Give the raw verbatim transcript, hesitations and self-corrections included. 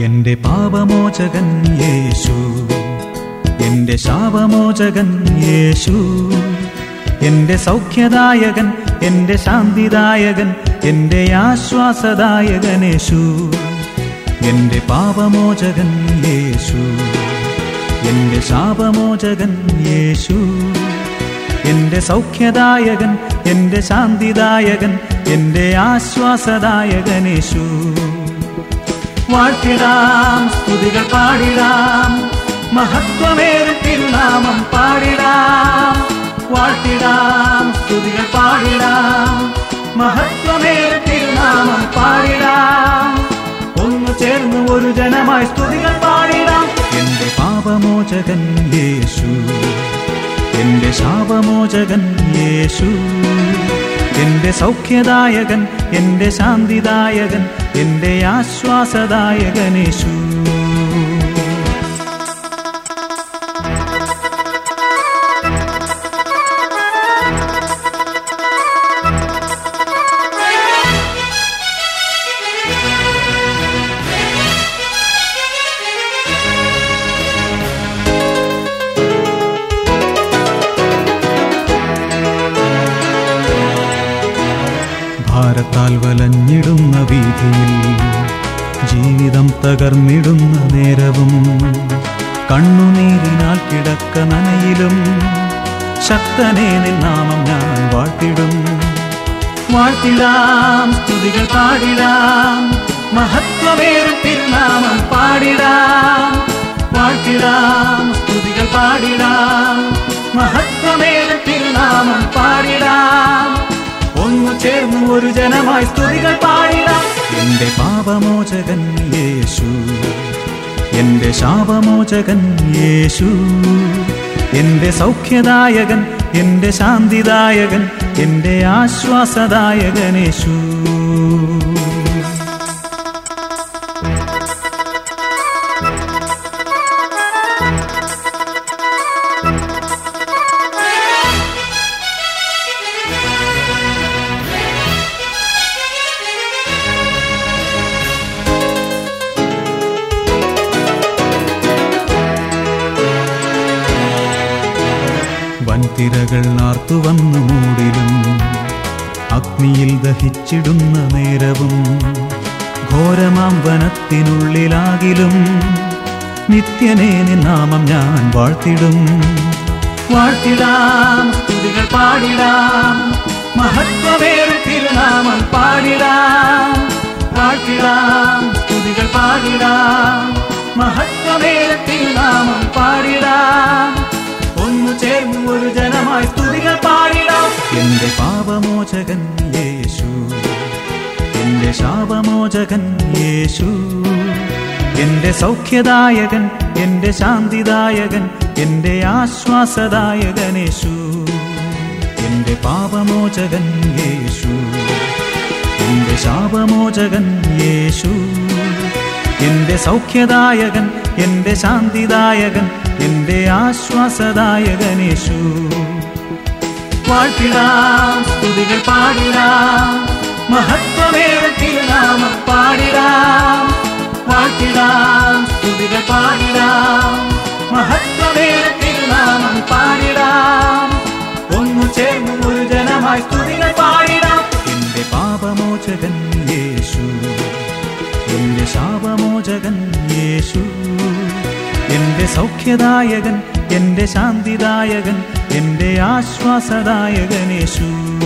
എന്റെ പാപമോചകൻ യേശു, എന്റെ ശാപമോചകൻ യേശു, എന്റെ സൗഖ്യദായകൻ, എന്റെ ശാന്തിദായകൻ, എന്റെ ആശ്വാസദായകൻ യേശു. എന്റെ പാപമോചകൻ യേശു, എന്റെ ശാപമോചകൻ യേശു, എന്റെ സൗഖ്യദായകൻ, എന്റെ ശാന്തിദായകൻ, എന്റെ ആശ്വാസദായകൻ യേശു. വാഴ്ത്തിടാം, സ്തുതികൾ പാടിടാം, മഹത്വമേറും തിരുനാമം പാടിടാം. വാഴ്ത്തിടാം, സ്തുതികൾ പാടിടാം, മഹത്വമേറും തിരുനാമം പാടിടാം. ഒന്നു ചേർന്ന് ഒരു ജനമായി സ്തുതികൾ പാടിടാം. എന്റെ പാപമോചകൻ യേശു, എന്റെ ശാപമോചകൻ യേശു, എന്റെ സൗഖ്യദായകൻ, എന്റെ ശാന്തിദായകൻ, എന്റെ ആശ്വാസദായകൻ യേശു. ഭാരത്താൽ വലഞ്ഞിടുന്ന വീതിയിൽ, ജീവിതം തകർന്നിടുന്ന നേരവും, കണ്ണുനീരിനാൽ കിടക്ക നനയിലും, ശക്തനെ നിൻ നാമം ഞാൻ വാഴ്ത്തിടും. വാഴ്ത്തിടാം, സ്തുതികൾ പാടിടാം, മഹത്വമേറും തിരുനാമം പാടിടാം. വാഴ്ത്തിടാം, സ്തുതികൾ പാടിടാം, മഹത്വമേറും തിരുനാമം പാടിടാം. ഒന്നു ചേർന്ന് ഒരു ജനമായി സ്തുതികൾ പാടിടാം. എന്റെ പാപമോചകൻ യേശു, എന്റെ ശാപമോചകൻ യേശു, എന്റെ സൗഖ്യദായകൻ, എന്റെ ശാന്തിദായകൻ, എന്റെ ആശ്വാസദായകൻ യേശു. വൻതിരകൾ ആർത്തുവന്നു മൂടിലും, അഗ്നിയിൽ ദഹിച്ചിടുന്ന നേരവും, ഘോരമാം വനത്തിനുള്ളിലാകിലും, നിത്യനേ നിൻ നാമം ഞാൻ വാഴ്ത്തിടും. വാഴ്ത്തിടാം, സ്തുതികൾ പാടിടാം, മഹത്വമേറും തിരുനാമം പാടിടാം. വാഴ്ത്തിടാം, സ്തുതികൾ പാടിടാം, മഹത്വമേറും തിരുനാമം പാടിടാം. ഒന്നു ചേർന്ന് ഒരു ജനമായി സ്തുതികൾ പാടിടാം. എന്റെ പാപമോചകൻ യേശു, എന്റെ ശാപമോചകൻ യേശു, എന്റെ സൗഖ്യദായകൻ, എന്റെ ശാന്തിദായകൻ, എന്റെ ആശ്വാസദായകൻ യേശു. എന്റെ പാപമോചകൻ യേശു, എന്റെ ശാപമോചകൻ യേശു, എന്റെ സൗഖ്യദായകൻ, എന്റെ ശാന്തിദായകൻ, എന്റെ ആശ്വാസദായകൻ യേശു. വാഴ്ത്തിടാം, സ്തുതികൾ പാടിടാം, മഹത്വമേറും തിരുനാമം പാടിടാം. വാഴ്ത്തിടാം, സ്തുതികൾ പാടിടാം, മഹത്വമേറും തിരുനാമം പാടിടാം. ഒന്നു ചേർന്ന് ഒരു ജനമായി സ്തുതികൾ പാടിടാം. എന്റെ പാപമോചകൻ യേശു, എന്റെ ശാപമോചകൻ യേശു, എന്റെ സൗഖ്യദായകൻ, എന്റെ ശാന്തിദായകൻ, എന്റെ ആശ്വാസദായകൻ യേശു.